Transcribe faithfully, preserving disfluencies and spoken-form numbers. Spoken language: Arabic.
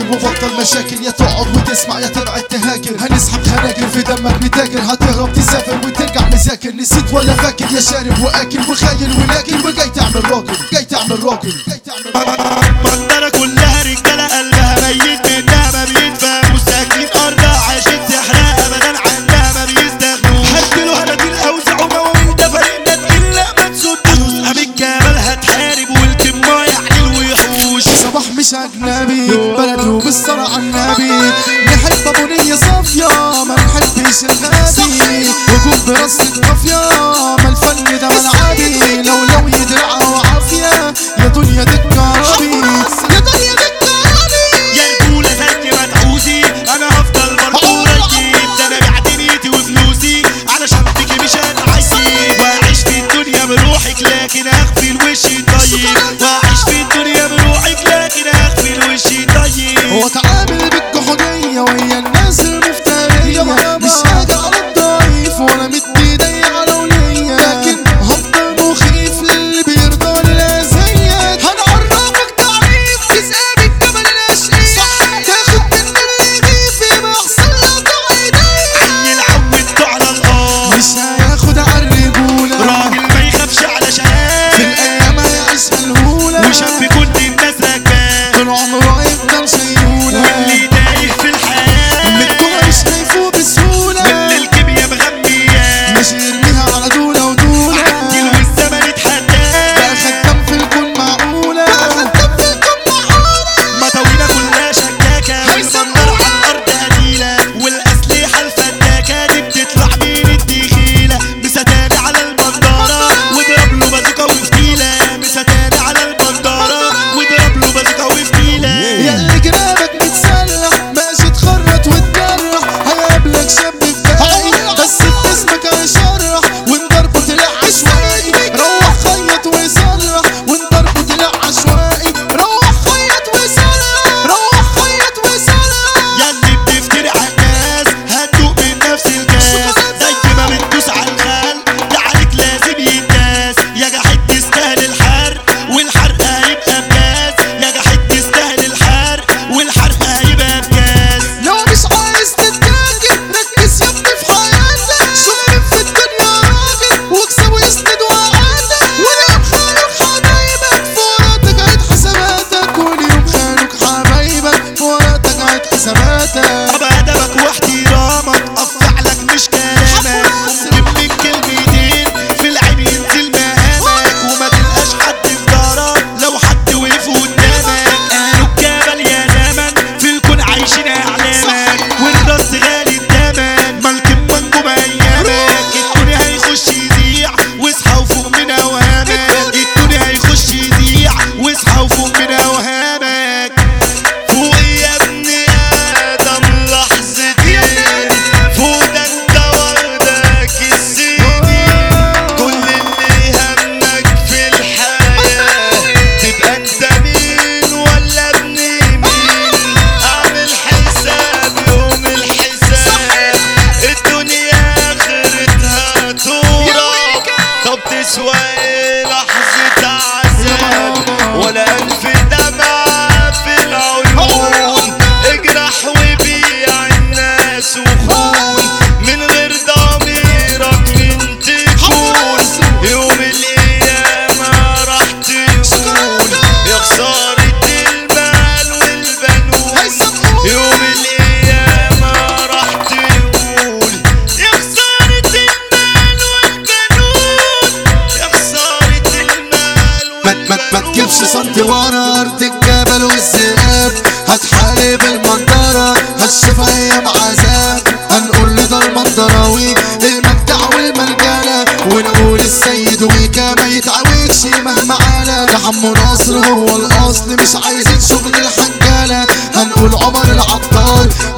وبطل مشاكل، يا تقعد وتسمع يا تبعد تهاجر. هنسحب خناجر في دمك متاجر، هتهرب تسافر وترجع مذاكر. نسيت ولا فاكر يا شارب واكل وخايل ولكن وجاي تعمل راجل، جاي تعمل راجل، جاي تعمل راجل. المنطقة كلها رجالة قلبها ميت منها ما بيتفهموا، ساكنين أرضها عايشين تحرق أبدا عنها ما بيستغنوا. هدلوا هناديل أوسع ومواويل ده فريقنا تقيل لا ما تسدوش. أم الجمال هتحارب والكماية يعني الوحوش. صباح مش أجنبي بلده بالصلاة على النبي، نحب أبو نية صافية ما نحبش الغبي، وجود براس القافية ما الفن ده ملعبي. لو لو يدرع وعافية يا دنيا تتكهربي، يا دنيا تتكهربي. يا رجولة زي ما تعوزي أنا هفضل برضه رايق، ده أنا بعت نيتي وفلوسي علشان بيكي مش هتعيشي. وأعيش في الدنيا بروحك لكن أخفي الوش طيب، وأعيش في الدنيا بروحك لكن أخفي الوش طيب. هو تعامل بالجحودية وهي الناس المفترية، مش حاجة على الضعيف وأنا مدي ايدي على ولية، لكن هفضل مخيف للي بيرضى للأذية. هنعرفك تعريف تسقى بالجبل الأشقية، تاخد من اللي يغيف ما يحصل لك عيدية. عني العودت على الأرض مش هياخد على الرجولة، راجل ما يخافش على شهاد في الأيام هيعيشها الهولة، وشاب كل الناس راكباه طول عمره هيفضل شيولة، واللي تايه في الحياة مدوها مش هيفوق بسهولة، واللي الكيميا مغمياه مش يرميها على دولة ودولة. عدل والزمن اتحداه بقى خدام في الكون معقولة، بقى خدام في الكون معقولة. مطاوينا كلها شكاكة والمنظر على الأرض قليلة، والأسلحة الفتاكة دي بتطلع من الدخيلة. بستاني على المنظرة واضرب له بازوكا وفتيلة، بستاني على المنظرة واضرب له بازوكا وفتيلة. ياللي جنابك متسلح ماشي تخرط وتجرح، هيقابلك شاب فايق بس باسمك هيشرح، وان ضربه طلع عشوائي روح خيط وصلح، وان ضربه طلع عشوائي روح خيط وصلح، روح خيط وصلح. ياللي بتفتري على الناس هتدوق من نفس الكاس، زي ما بتدوس على الخال ده عليك لازم يتداس. يا جحد تستاهل الحرق والحرق هيبقى بجاز، يا جحد تستاهل الحرق والحرق هيبقى بجاز. لو مش عايز تتاجر ركز يا ابني في حياتك، شغل في الدنيا راجل واكسب واسند وقعاتك، واليوم خانوك حبايبك في ورقتك عيد حساباتك، واليوم خانوك حبايبك في ورقتك عيد حساباتك. طب أدبك واحترامك أفعلك مش كلامك، ممكن من كلمتين في العين ينزل مقامك، وما تلقاش حد في دارك لو حد وقف قدامك. قالوا الجبل يا زمن في الكون عايشين أعلامك، والراس غالي التمن ملك منجوم أيامك. الدنيا هيخش يذيع واصحى وفوق من أوهامك، الدنيا هيخش يذيع واصحى وفوق من أوهامك. فوق يا ابن آدم لحظتين، فوق ده انت وردك السنين. كل اللي همك في الحياة تبقى انت مين ولا ابن مين. اعمل حساب يوم الحساب، الدنيا اخرتها تراب. طب تسوى ايه لحظة عذاب ولا ألف دمعة في العيون. اجرح وبيع الناس وخون من غير ضميرك من تكون. يوم القيامة راح تقول يا خسارة المال والبنون. يوم القيامة راح تقول يا خسارة المال والبنون، يا خسارة المال ما ما ما تجيبش سنتي ورا ارض الجبل والذئاب، هتحارب المنظرة هتشوف ايام عذاب. هنقول لده المنظراوي المجدع والمرجلة، ونقول السيد ويكا ما يتعوجش مهما علا. ده عمو ناصر هو الاصل مش عايزين شغل الحنجلة. هنقول عمر العطار